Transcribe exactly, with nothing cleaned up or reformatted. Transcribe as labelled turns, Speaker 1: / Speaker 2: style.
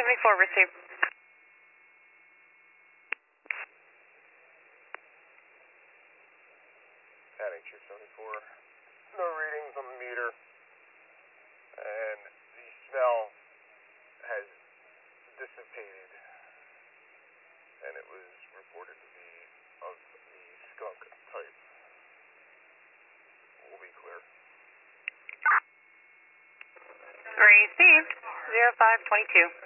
Speaker 1: seventy-four, received.
Speaker 2: Adding two seventy-four. No readings on the meter. And the smell has dissipated. And it was reported to be of the skunk type. We'll be clear.
Speaker 1: Received. zero five twenty-two.